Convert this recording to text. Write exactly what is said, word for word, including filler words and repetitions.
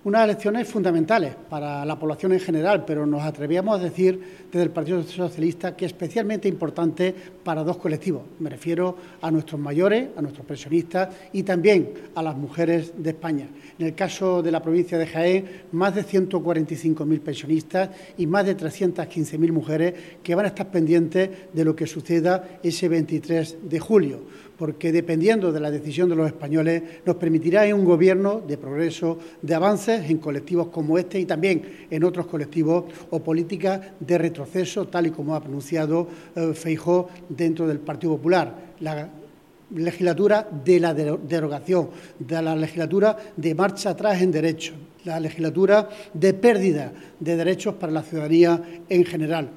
Unas elecciones fundamentales para la población en general, pero nos atrevíamos a decir desde el Partido Socialista que es especialmente importante para dos colectivos. Me refiero a nuestros mayores, a nuestros pensionistas y también a las mujeres de España. En el caso de la provincia de Jaén, más de ciento cuarenta y cinco mil pensionistas y más de trescientas quince mil mujeres que van a estar pendientes de lo que suceda ese veintitrés de julio, porque dependiendo de la decisión de los españoles nos permitirá un gobierno de progreso, de avances en colectivos como este y también en otros colectivos o políticas de retroceso, tal y como ha pronunciado eh, Feijóo dentro del Partido Popular. La legislatura de la derogación, de la legislatura de marcha atrás en derechos, la legislatura de pérdida de derechos para la ciudadanía en general.